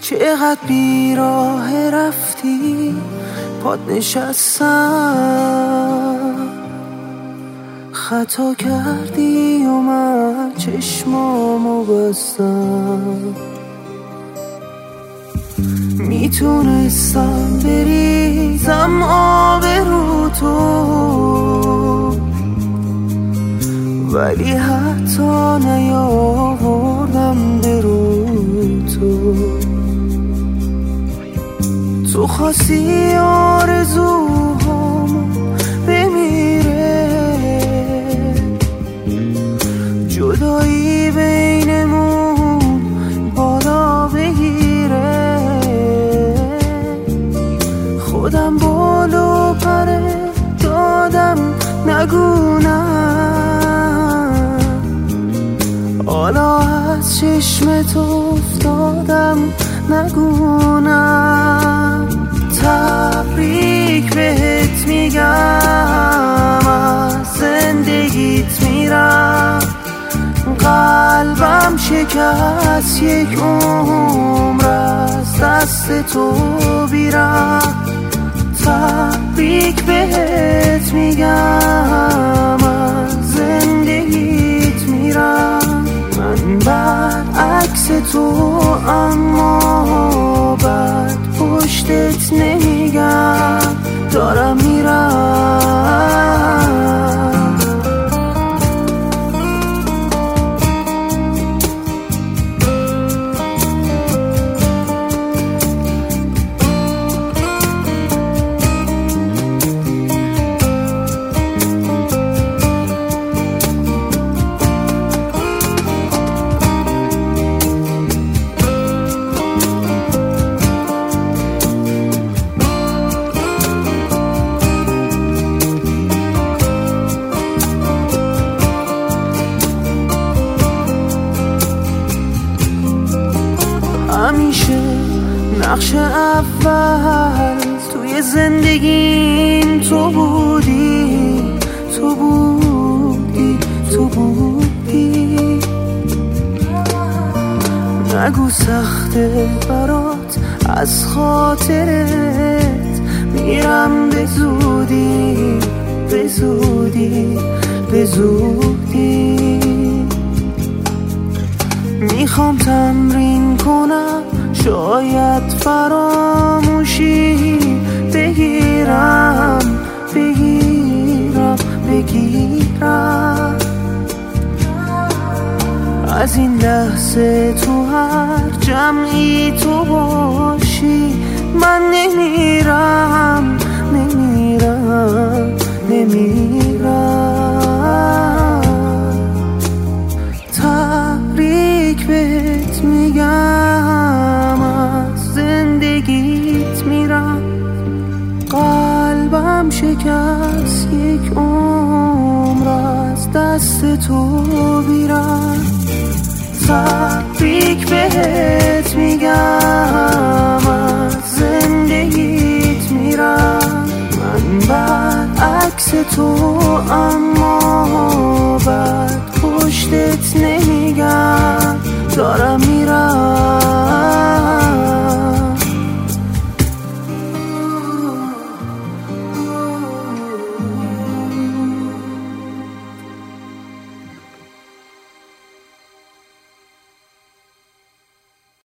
چقدر بیراه رفتی پات نشستم، خطا کردی و من چشمامو بستم. میتونستم بریزم آب رو تو، ولی حتی نیاوردم به رو تو. تو خواستی آرزوهامو بمیره، جدایی بینمون بالا بگیره. خودم بالو پره دادم نگونم، حالا از چشمت افتادم نگونم. تبریک بهت میگم، از زندگیت میرم. قلبم شکست، یک عمر از دست تو بیرم. تبریک بهت میگم، از زندگیت میرم. من برعکس تو اما بعد پشتت نمیگم، دارم میرم. همیشه نقش اول توی زندگیم تو بودی، تو بودی، تو بودی. نگو سخته برات از خاطرت، میرم به زودی، به زودی، به زودی. میخوام تمرین کنم، شاید فراموشی بگیرم، بگیرم، بگیرم. از این لحظه تو هر جمعی تو باشی، من نمیرم، نمیرم، نمیرم. تبریک بهت میگم، از زندگیت میرم. قلبم شکست، یک عمر از دست تو بیرم. تبریک بهت میگم، از زندگیت میرم. من برعکس تو اما بعد پشتت نمیگم، دارم میرم.